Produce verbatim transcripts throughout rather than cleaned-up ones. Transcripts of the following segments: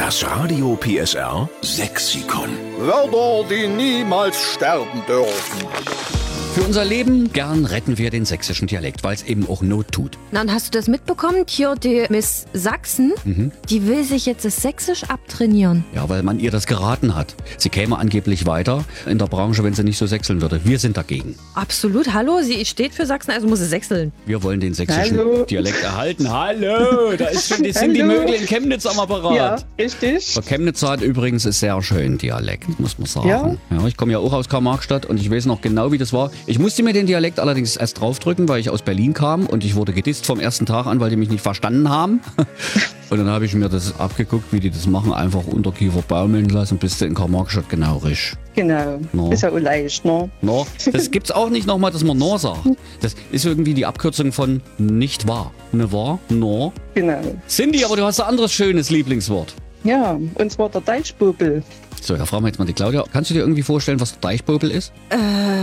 Das Radio P S R Sexikon. Wörter, die niemals sterben dürfen. Für unser Leben gern retten wir den sächsischen Dialekt, weil es eben auch Not tut. Na, und hast du das mitbekommen? Hier die Miss Sachsen, mhm. die will sich jetzt das Sächsisch abtrainieren. Ja, weil man ihr das geraten hat. Sie käme angeblich weiter in der Branche, wenn sie nicht so sächseln würde. Wir sind dagegen. Absolut. Hallo, sie steht für Sachsen, also muss sie sächseln. Wir wollen den sächsischen Hallo. Dialekt erhalten. Hallo, da ist schon die Cindy Mögel in Chemnitz am Apparat. Ja, richtig. Der Chemnitzer hat übrigens ist sehr schön Dialekt, muss man sagen. Ja. Ja, ich komme ja auch aus Karl-Marx-Stadt und ich weiß noch genau, wie das war. Ich musste mir den Dialekt allerdings erst draufdrücken, weil ich aus Berlin kam und ich wurde gedisst vom ersten Tag an, weil die mich nicht verstanden haben. Und dann habe ich mir das abgeguckt, wie die das machen, einfach Unterkiefer baumeln lassen, bis du in Karl-Marx-Stadt genau richtig. Genau, No. ist ja auch leicht, ne? No. Das gibt's auch nicht nochmal, dass man No sagt. Das ist irgendwie die Abkürzung von nicht wahr. Ne wahr? No. Genau. Cindy, aber du hast ein anderes schönes Lieblingswort. Ja, und zwar der Deichbubel. So, da fragen wir jetzt mal die Claudia. Kannst du dir irgendwie vorstellen, was der Deichpopel ist? Äh,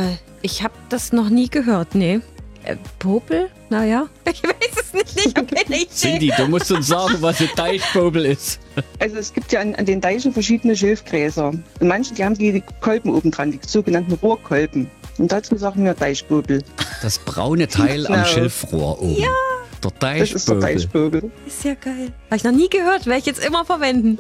ich habe das noch nie gehört, nee. Äh, Popel? Naja, ich weiß es nicht, ich habe keine Idee. Cindy, du musst uns sagen, was ein Deichpopel ist. Also es gibt ja an, an den Deichen verschiedene Schilfgräser. Und manche, die haben die Kolben oben dran, die sogenannten Rohrkolben. Und dazu sagen wir Deichbubel. Das braune Teil am Genau. Schilfrohr oben. Ja. Der Das ist der Deichpopel. Deichbubel. Ist ja geil. Habe ich noch nie gehört, werde ich jetzt immer verwenden.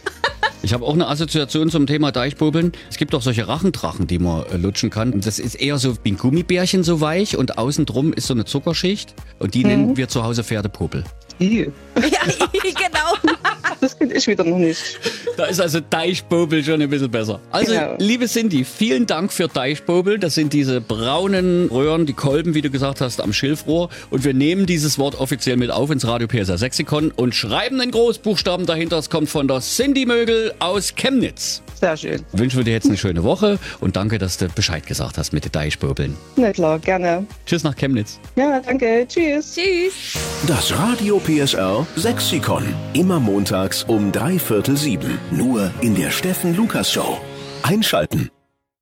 Ich habe auch eine Assoziation zum Thema Deichpopeln. Es gibt auch solche Rachendrachen, die man äh, lutschen kann. Und das ist eher so wie ein Gummibärchen so weich und außen drum ist so eine Zuckerschicht. Und die mhm. nennen wir zu Hause Pferdepopel. I. Ja, genau. Das kenne ich wieder noch nicht. Da ist also Deichpopel schon ein bisschen besser. Also, Genau. liebe Cindy, vielen Dank für Deichpopel. Das sind diese braunen Röhren, die Kolben, wie du gesagt hast, am Schilfrohr. Und wir nehmen dieses Wort offiziell mit auf ins Radio P S R Sexikon und schreiben in Großbuchstaben dahinter. Es kommt von der Cindy Mögel aus Chemnitz. Sehr schön. Wünschen wir dir jetzt eine schöne Woche und danke, dass du Bescheid gesagt hast mit den Deichpopeln. Na klar, gerne. Tschüss nach Chemnitz. Ja, danke. Tschüss. Tschüss. Das Radio P S R Sexikon. Immer montags um drei Viertel sieben. Nur in der Steffen Lukas Show. Einschalten.